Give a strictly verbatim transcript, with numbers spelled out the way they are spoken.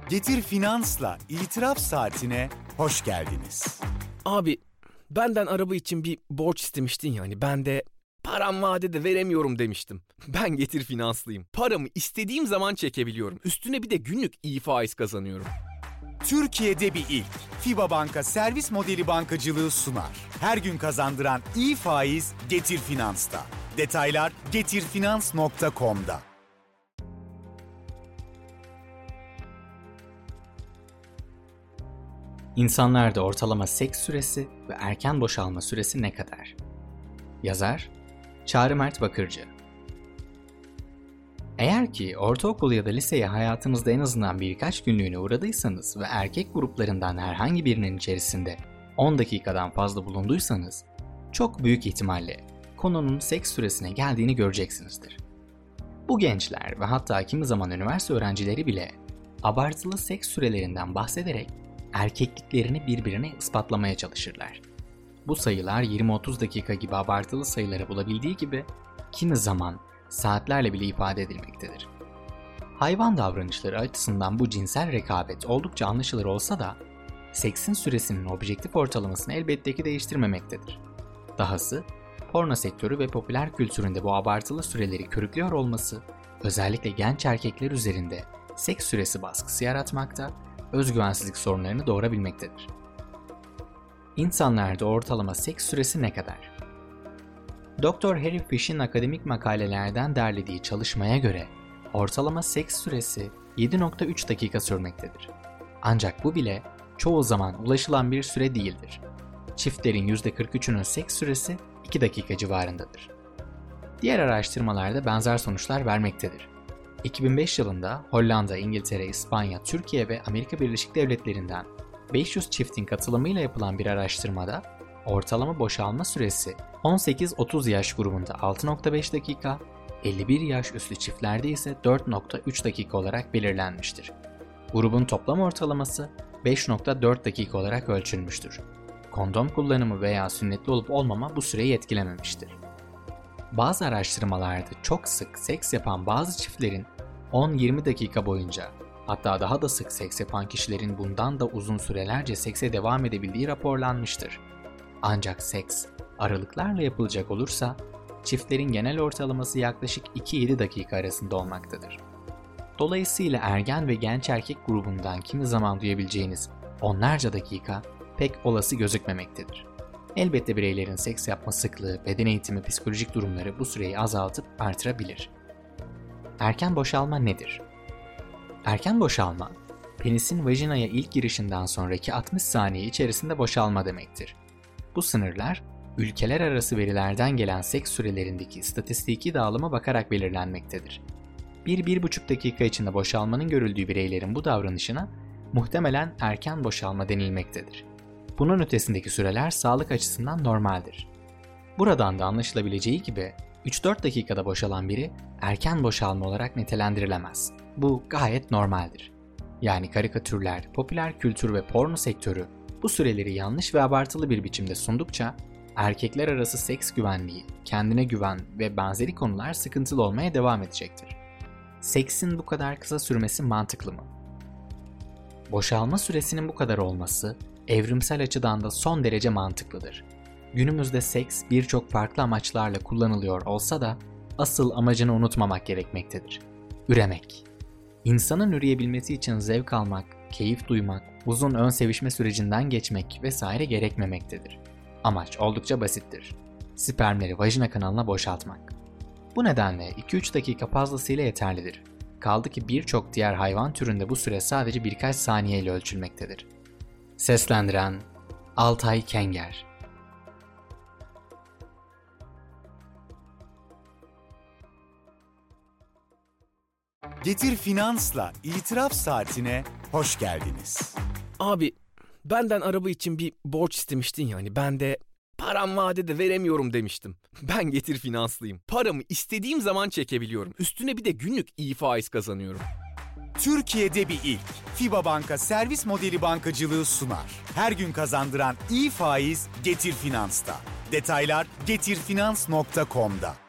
Getir Finans'la İtiraf Saatine hoş geldiniz. Abi benden araba için bir borç istemiştin ya hani ben de param vadede veremiyorum demiştim. Ben Getir Finanslıyım. Paramı istediğim zaman çekebiliyorum. Üstüne bir de günlük iyi faiz kazanıyorum. Türkiye'de bir ilk. FİBA Banka servis modeli bankacılığı sunar. Her gün kazandıran iyi faiz Getir Finans'ta. Detaylar getirfinans nokta com'da. İnsanlarda ortalama seks süresi ve erken boşalma süresi ne kadar? Yazar Çağrı Mert Bakırcı. Eğer ki ortaokul ya da liseye hayatınızda en azından birkaç günlüğüne uğradıysanız ve erkek gruplarından herhangi birinin içerisinde on dakikadan fazla bulunduysanız, çok büyük ihtimalle konunun seks süresine geldiğini göreceksinizdir. Bu gençler ve hatta kimi zaman üniversite öğrencileri bile abartılı seks sürelerinden bahsederek erkekliklerini birbirine ispatlamaya çalışırlar. Bu sayılar yirmi otuz dakika gibi abartılı sayıları bulabildiği gibi kimi zaman saatlerle bile ifade edilmektedir. Hayvan davranışları açısından bu cinsel rekabet oldukça anlaşılır olsa da seksin süresinin objektif ortalamasını elbette ki değiştirmemektedir. Dahası porno sektörü ve popüler kültüründe bu abartılı süreleri körüklüyor olması özellikle genç erkekler üzerinde seks süresi baskısı yaratmakta, özgüvensizlik sorunlarını doğurabilmektedir. İnsanlarda ortalama seks süresi ne kadar? doktor Harry Fish'in akademik makalelerden derlediği çalışmaya göre ortalama seks süresi yedi nokta üç dakika sürmektedir. Ancak bu bile çoğu zaman ulaşılan bir süre değildir. Çiftlerin yüzde kırk üçünün seks süresi iki dakika civarındadır. Diğer araştırmalarda benzer sonuçlar vermektedir. iki bin beş yılında Hollanda, İngiltere, İspanya, Türkiye ve Amerika Birleşik Devletleri'nden beş yüz çiftin katılımıyla yapılan bir araştırmada ortalama boşalma süresi on sekiz otuz yaş grubunda altı nokta beş dakika, elli bir yaş üstü çiftlerde ise dört nokta üç dakika olarak belirlenmiştir. Grubun toplam ortalaması beş nokta dört dakika olarak ölçülmüştür. Kondom kullanımı veya sünnetli olup olmama bu süreyi etkilememiştir. Bazı araştırmalarda çok sık seks yapan bazı çiftlerin on yirmi dakika boyunca, hatta daha da sık seks yapan kişilerin bundan da uzun sürelerce sekse devam edebildiği raporlanmıştır. Ancak seks aralıklarla yapılacak olursa çiftlerin genel ortalaması yaklaşık iki yedi dakika arasında olmaktadır. Dolayısıyla ergen ve genç erkek grubundan kimi zaman duyabileceğiniz onlarca dakika pek olası gözükmemektedir. Elbette bireylerin seks yapma sıklığı, beden eğitimi, psikolojik durumları bu süreyi azaltıp artırabilir. Erken boşalma nedir? Erken boşalma, penisin vajinaya ilk girişinden sonraki altmış saniye içerisinde boşalma demektir. Bu sınırlar, ülkeler arası verilerden gelen seks sürelerindeki istatistiki dağılıma bakarak belirlenmektedir. bir bir buçuk dakika içinde boşalmanın görüldüğü bireylerin bu davranışına muhtemelen erken boşalma denilmektedir. Bunun ötesindeki süreler sağlık açısından normaldir. Buradan da anlaşılabileceği gibi üç dört dakikada boşalan biri erken boşalma olarak nitelendirilemez. Bu gayet normaldir. Yani karikatürler, popüler kültür ve porno sektörü bu süreleri yanlış ve abartılı bir biçimde sundukça erkekler arası seks güvenliği, kendine güven ve benzeri konular sıkıntılı olmaya devam edecektir. Seksin bu kadar kısa sürmesi mantıklı mı? Boşalma süresinin bu kadar olması evrimsel açıdan da son derece mantıklıdır. Günümüzde seks birçok farklı amaçlarla kullanılıyor olsa da asıl amacını unutmamak gerekmektedir. Üremek. İnsanın üreyebilmesi için zevk almak, keyif duymak, uzun ön sevişme sürecinden geçmek vesaire gerekmemektedir. Amaç oldukça basittir. Spermleri vajina kanalına boşaltmak. Bu nedenle iki üç dakika fazlasıyla yeterlidir. Kaldı ki birçok diğer hayvan türünde bu süre sadece birkaç saniye ile ölçülmektedir. Seslendiren Altay Kenger. Getir Finans'la İtiraf Saatine hoş geldiniz. Abi benden araba için bir borç istemiştin ya hani ben de param vadede veremiyorum demiştim. Ben Getir Finanslıyım. Paramı istediğim zaman çekebiliyorum. Üstüne bir de günlük iyi faiz kazanıyorum. Türkiye'de bir ilk. FİBA Banka servis modeli bankacılığı sunar. Her gün kazandıran iyi faiz Getir Finans'ta. Detaylar getirfinans nokta com'da.